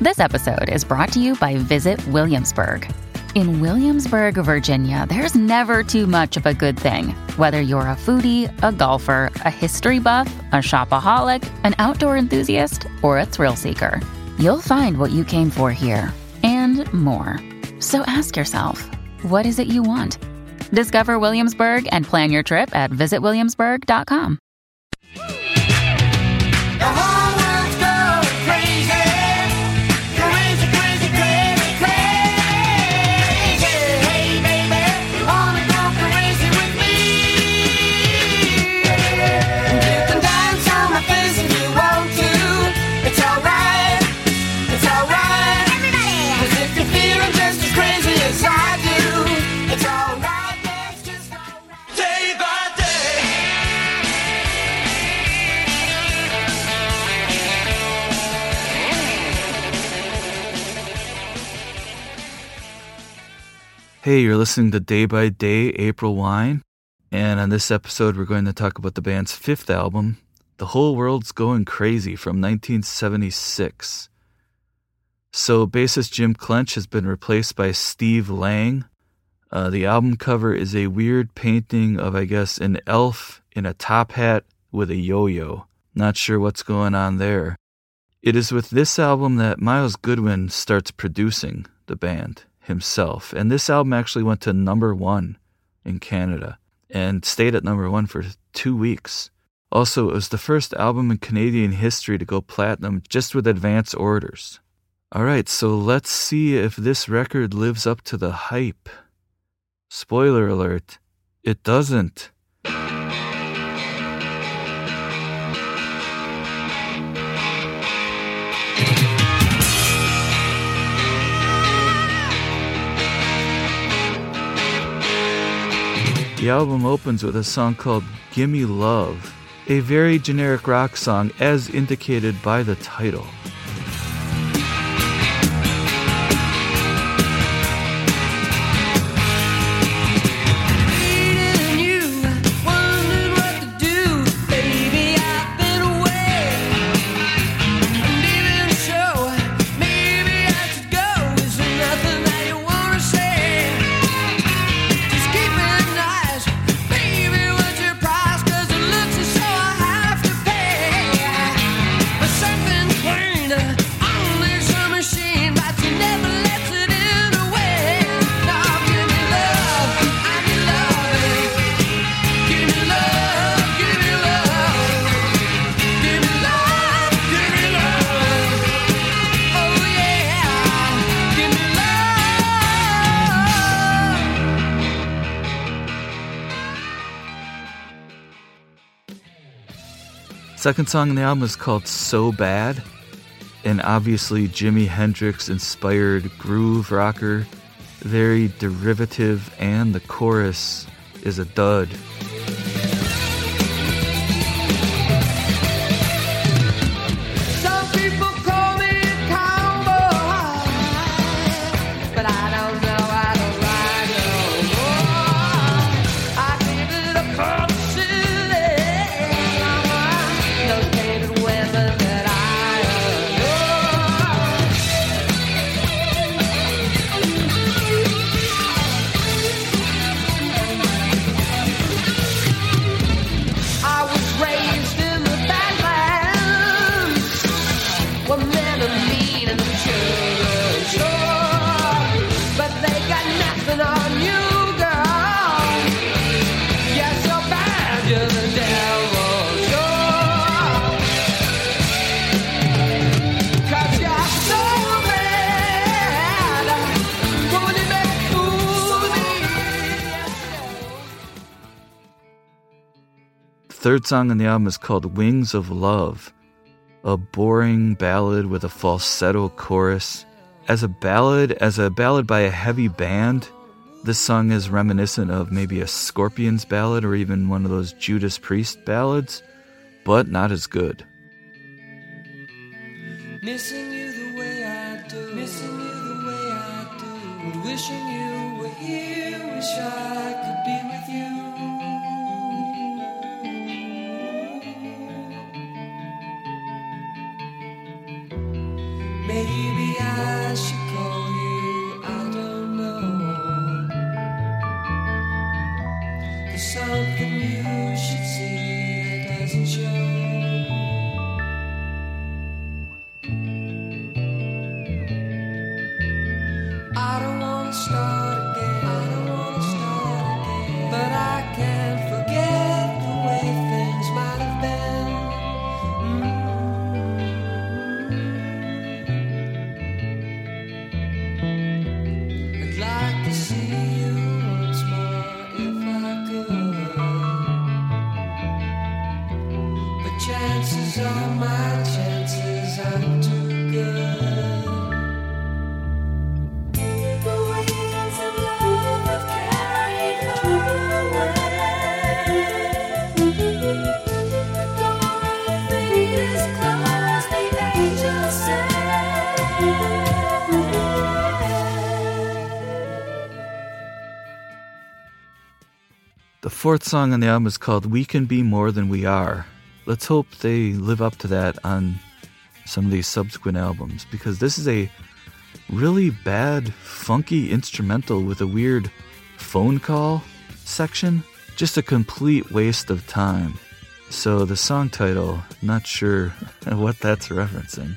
This episode is brought to you by Visit Williamsburg. In Williamsburg, Virginia, there's never too much of a good thing. Whether you're a foodie, a golfer, a history buff, a shopaholic, an outdoor enthusiast, or a thrill seeker, you'll find what you came for here and more. So ask yourself, what is it you want? Discover Williamsburg and plan your trip at visitwilliamsburg.com. Hey, you're listening to Day by Day, April Wine, and on this episode we're going to talk about the band's fifth album, The Whole World's Going Crazy from 1976. So bassist Jim Clench has been replaced by Steve Lang. The album cover is a weird painting of, I guess, an elf in a top hat with a yo-yo. Not sure what's going on there. It is with this album that Miles Goodwin starts producing the band himself. And this album actually went to number 1 in Canada and stayed at number 1 for 2 weeks. Also, it was the first album in Canadian history to go platinum just with advance orders. All right, so let's see if this record lives up to the hype. Spoiler alert, it doesn't. The album opens with a song called Gimme Love, a very generic rock song as indicated by the title. Second song on the album is called So Bad, an obviously Jimi Hendrix-inspired groove rocker, very derivative, and the chorus is a dud. Third song on the album is called Wings of Love, a boring ballad with a falsetto chorus. As a ballad by a heavy band, this song is reminiscent of maybe a Scorpions ballad or even one of those Judas Priest ballads, but not as good. Missing you the way I do, missing you the way I do, wishing you were here, wish I could be with you. Maybe I don't wanna start again. I don't wanna start again. But I can't forget the way things might have been. I'd like to see you once more if I could. But chances are my chances aren't too good. The fourth song on the album is called We Can Be More Than We Are. Let's hope they live up to that on some of these subsequent albums, because this is a really bad, funky instrumental with a weird phone call section. Just a complete waste of time. So the song title, not sure what that's referencing.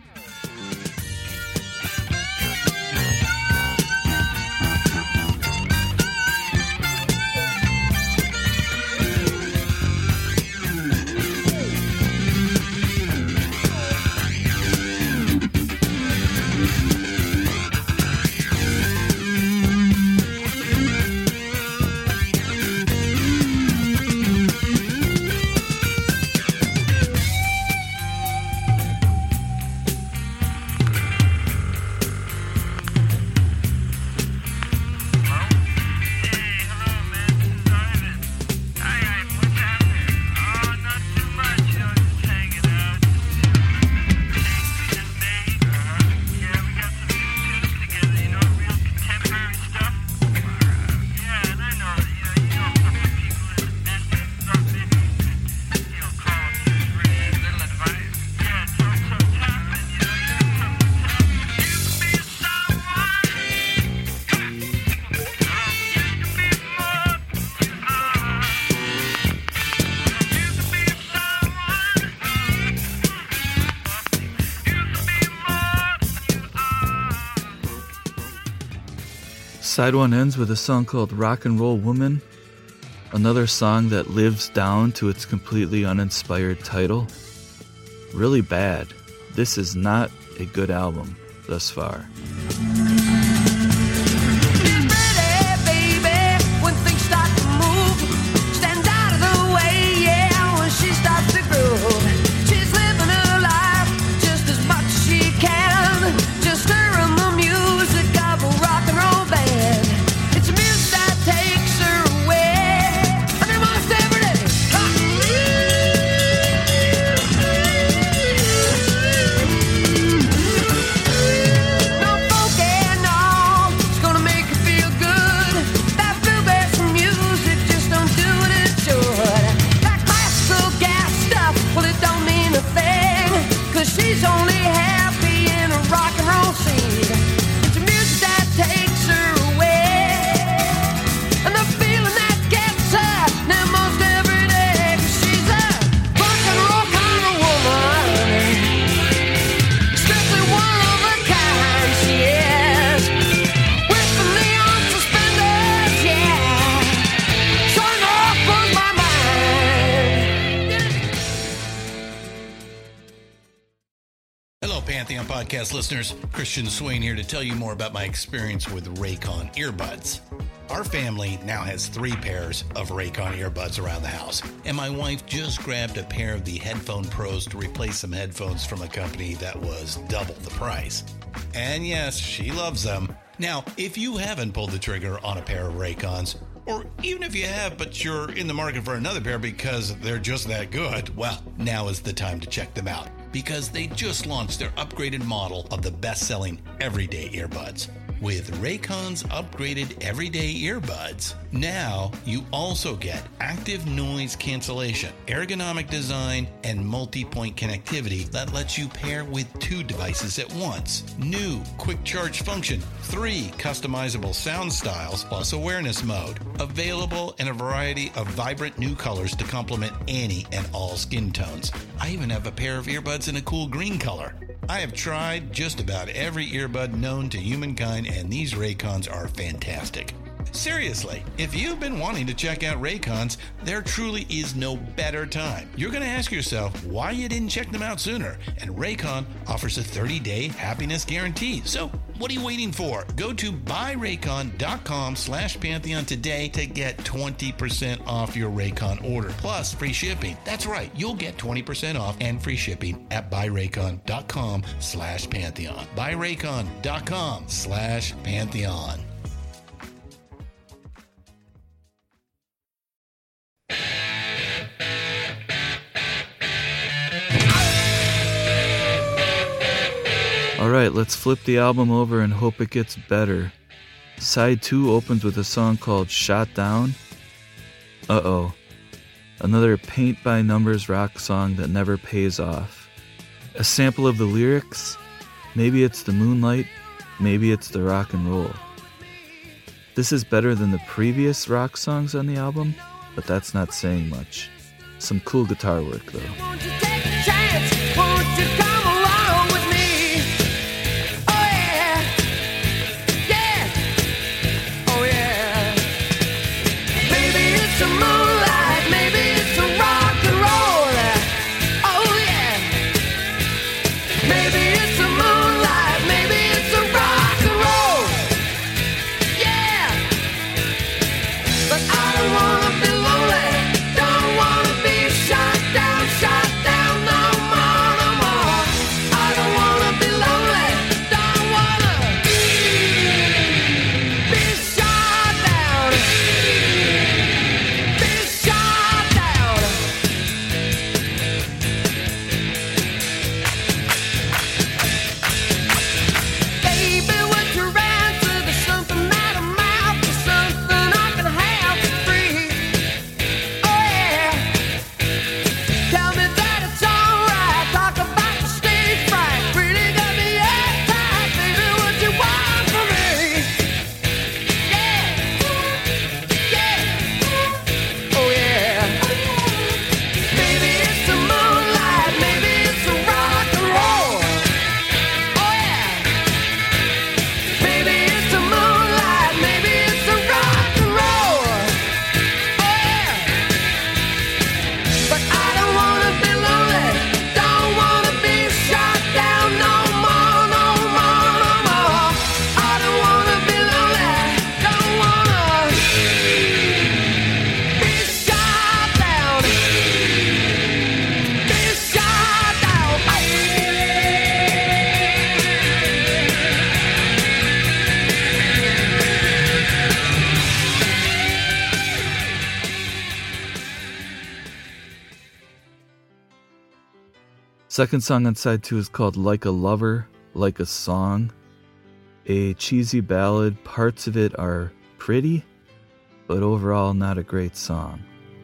Side one ends with a song called Rock and Roll Woman, another song that lives down to its completely uninspired title. Really bad. This is not a good album thus far. Pantheon podcast listeners, Christian Swain here to tell you more about my experience with Raycon earbuds. Our family now has 3 pairs of Raycon earbuds around the house, and my wife just grabbed a pair of the Headphone Pros to replace some headphones from a company that was double the price. And yes, she loves them. Now, if you haven't pulled the trigger on a pair of Raycons, or even if you have, but you're in the market for another pair because they're just that good, well, now is the time to check them out, because they just launched their upgraded model of the best-selling everyday earbuds. With Raycon's upgraded everyday earbuds, now you also get active noise cancellation, ergonomic design, and multi-point connectivity that lets you pair with 2 devices at once. New quick charge function, 3 customizable sound styles, plus awareness mode. Available in a variety of vibrant new colors to complement any and all skin tones. I even have a pair of earbuds in a cool green color. I have tried just about every earbud known to humankind, and these Raycons are fantastic. Seriously, if you've been wanting to check out Raycons, there truly is no better time. You're going to ask yourself why you didn't check them out sooner, and Raycon offers a 30-day happiness guarantee. So what are you waiting for? Go to buyraycon.com/Pantheon today to get 20% off your Raycon order, plus free shipping. That's right, you'll get 20% off and free shipping at buyraycon.com/Pantheon. buyraycon.com/Pantheon. Alright, let's flip the album over and hope it gets better. Side 2 opens with a song called Shot Down. Uh-oh. Another paint by numbers rock song that never pays off. A sample of the lyrics? Maybe it's the moonlight, maybe it's the rock and roll. This is better than the previous rock songs on the album, but that's not saying much. Some cool guitar work though. Won't you take a chance? Won't you come along with me? Oh yeah, yeah, oh yeah. Maybe it's the moonlight, maybe it's the rock and roll. Oh yeah. Maybe it's the moonlight, maybe it's the rock and roll. Yeah. But I don't wanna be lonely. Don't wanna be shot down no more, no more. I don't wanna be lonely, don't wanna be shot down, be shot down. Baby, would you answer to something that I'm out for, something I can have for free? Oh yeah. Tell me that it's alright. Talk about the stage fright. Really got me uptight. Baby, what you want from me? Yeah, yeah, oh yeah. Maybe it's the moonlight, maybe it's the rock and roll. Oh yeah. Maybe it's the moonlight, maybe it's the rock and roll. Oh yeah. But I don't wanna be lonely, don't wanna be shot down no more, no more, no more. I don't wanna be lonely, don't wanna be shot down, be shot down. Second song on side 2 is called Like a Lover, Like a Song. A cheesy ballad, parts of it are pretty, but overall not a great song.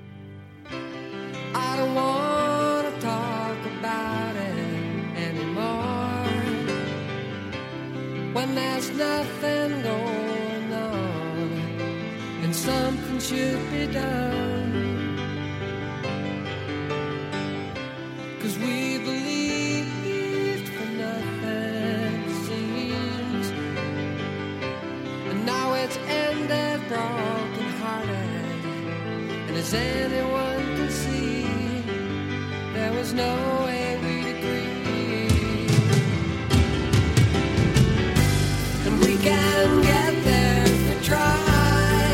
I don't wanna talk about it anymore. When there's nothing going on and something should be done. 'Cause we believed for nothing it seems, and now it's ended broken hearted. And as anyone can see, there was no way we'd agree. And we can get there if we try.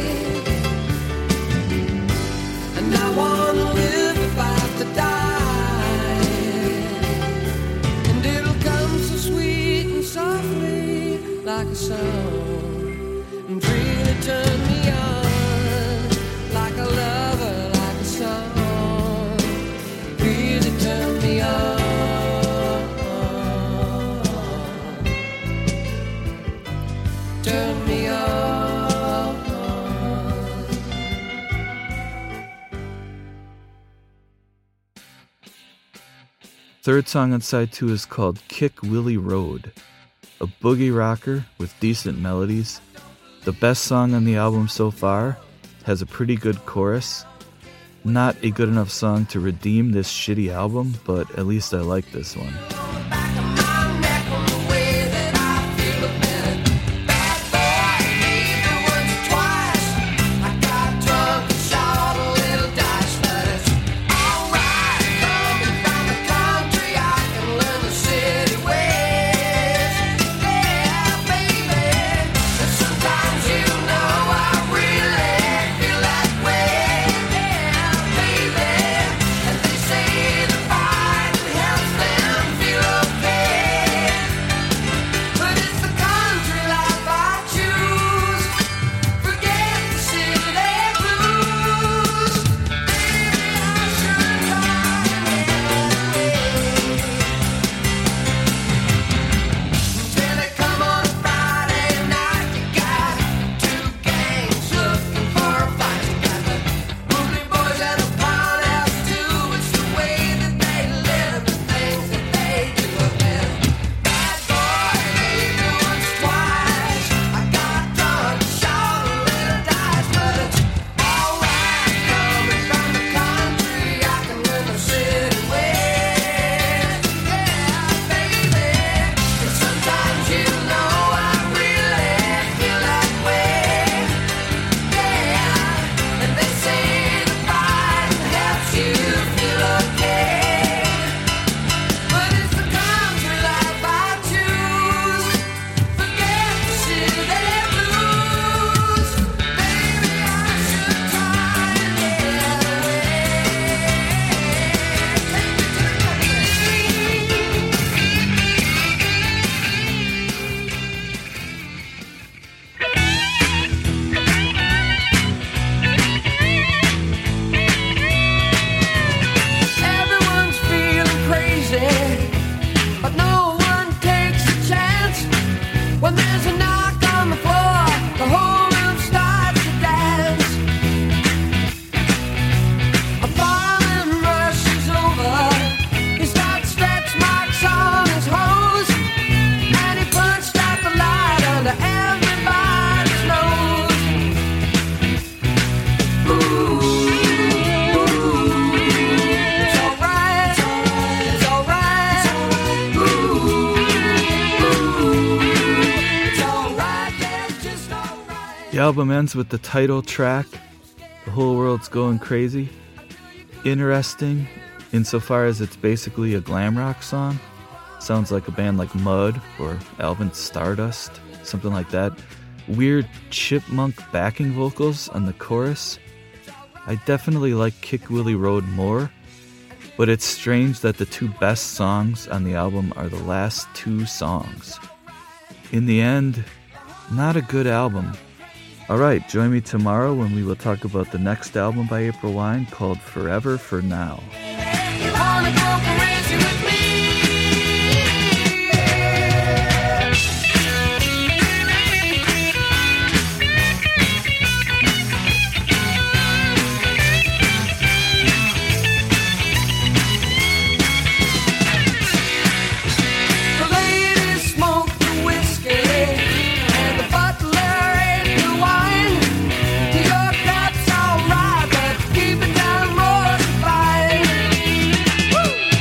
And I wanna live if I have to die. And it'll come so sweet and softly like a song, and really turn me on like a lover, like a song. Really turn me on. third song on side 2 is called Kick Willie Road, a boogie rocker with decent melodies. The best song on the album so far, has a pretty good chorus. Not a good enough song to redeem this shitty album, but at least I like this one. The album ends with the title track, The Whole World's Going Crazy. Interesting, insofar as it's basically a glam rock song. Sounds like a band like Mud or Alvin Stardust, something like that. Weird chipmunk backing vocals on the chorus. I definitely like Kick Willie Road more, but it's strange that the two best songs on the album are the last two songs. In the end, not a good album. Alright, join me tomorrow when we will talk about the next album by April Wine called Forever for Now. You wanna go crazy with me? The ladies smoke the whiskey and the butler ate the wine. Your cup's alright, but keep it down more fine. Woo!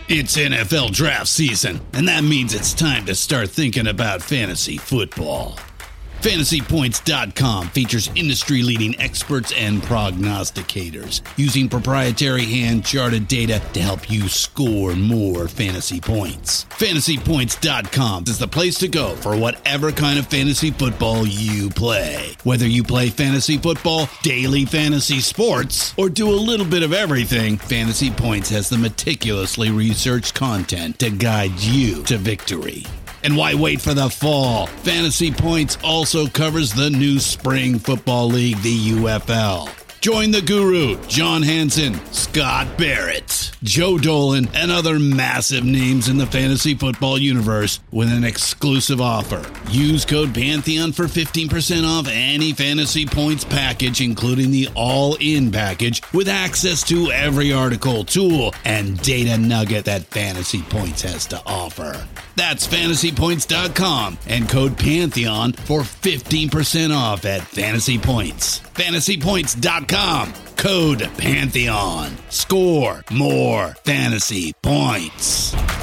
It's NFL draft season, and that means it's time to start thinking about fantasy football. FantasyPoints.com features industry-leading experts and prognosticators using proprietary hand-charted data to help you score more fantasy points. FantasyPoints.com is the place to go for whatever kind of fantasy football you play. Whether you play fantasy football, daily fantasy sports, or do a little bit of everything, Fantasy Points has the meticulously researched content to guide you to victory. And why wait for the fall? Fantasy Points also covers the new spring football league, the UFL. Join the guru, John Hansen, Scott Barrett, Joe Dolan, and other massive names in the fantasy football universe with an exclusive offer. Use code Pantheon for 15% off any Fantasy Points package, including the all-in package, with access to every article, tool, and data nugget that Fantasy Points has to offer. That's FantasyPoints.com and code Pantheon for 15% off at Fantasy Points. FantasyPoints.com, code Pantheon. Score more fantasy points.